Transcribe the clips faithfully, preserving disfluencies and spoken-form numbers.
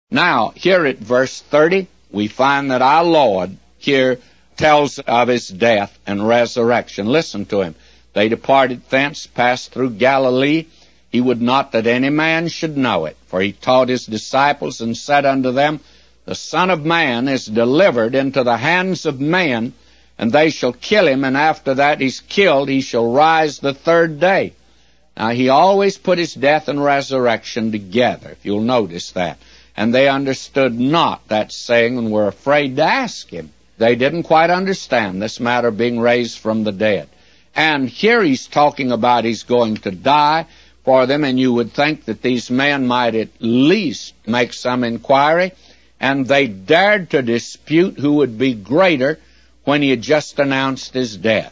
Now, here at verse thirty, we find that our Lord here tells of his death and resurrection. Listen to him. They departed thence, passed through Galilee. He would not that any man should know it. For he taught his disciples and said unto them, The Son of Man is delivered into the hands of men, and they shall kill him, and after that he's killed, he shall rise the third day. Now, he always put his death and resurrection together, if you'll notice that. And they understood not that saying and were afraid to ask him. They didn't quite understand this matter of being raised from the dead. And here he's talking about he's going to die for them, and you would think that these men might at least make some inquiry, and they dared to dispute who would be greater when he had just announced his death.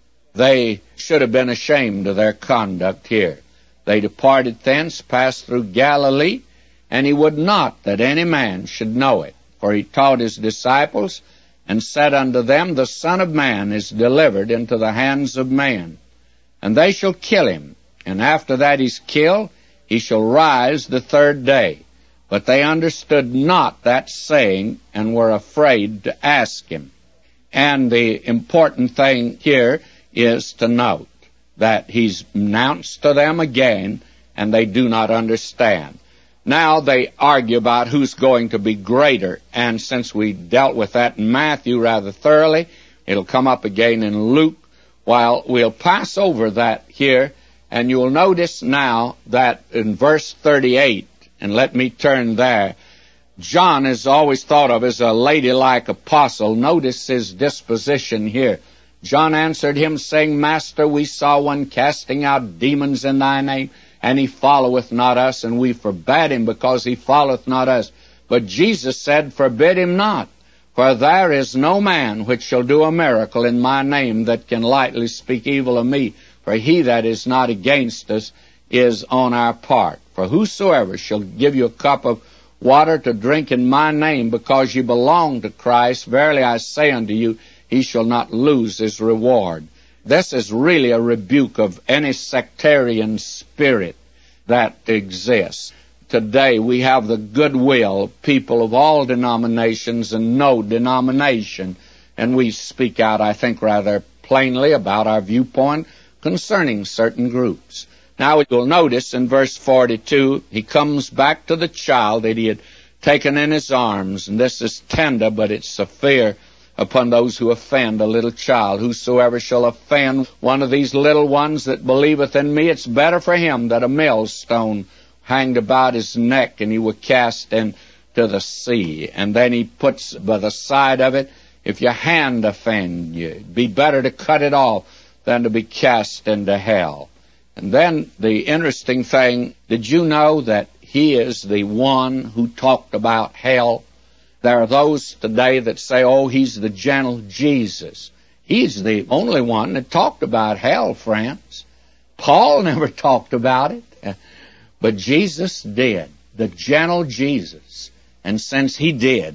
They should have been ashamed of their conduct here. They departed thence, passed through Galilee, and he would not that any man should know it. For he taught his disciples, and said unto them, The Son of Man is delivered into the hands of men, and they shall kill him, and after that he's killed, he shall rise the third day. But they understood not that saying, and were afraid to ask him. And the important thing here is to note that he's announced to them again, and they do not understand. Now they argue about who's going to be greater, and since we dealt with that in Matthew rather thoroughly, it'll come up again in Luke, while we'll pass over that here, and you'll notice now that in verse thirty-eight, and let me turn there, John is always thought of as a ladylike apostle. Notice his disposition here. John answered him, saying, Master, we saw one casting out demons in thy name, and he followeth not us, and we forbade him, because he followeth not us. But Jesus said, Forbid him not, for there is no man which shall do a miracle in my name that can lightly speak evil of me. For he that is not against us is on our part. For whosoever shall give you a cup of water to drink in my name, because you belong to Christ, verily I say unto you, he shall not lose his reward. This is really a rebuke of any sectarian spirit that exists. Today we have the goodwill of people of all denominations and no denomination, and we speak out, I think, rather plainly about our viewpoint concerning certain groups. Now you'll notice in verse forty-two, he comes back to the child that he had taken in his arms, and this is tender, but it's severe upon those who offend a little child. Whosoever shall offend one of these little ones that believeth in me, it's better for him that a millstone hanged about his neck and he were cast into the sea. And then he puts by the side of it, if your hand offend you, it'd be better to cut it off than to be cast into hell. And then the interesting thing, did you know that he is the one who talked about hell? There are those today that say, oh, he's the gentle Jesus. He's the only one that talked about hell, friends. Paul never talked about it, but Jesus did, the gentle Jesus. And since he did,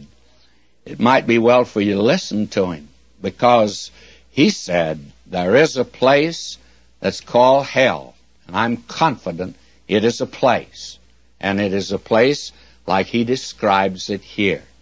it might be well for you to listen to him, because he said there is a place that's called hell, and I'm confident it is a place, and it is a place like he describes it here.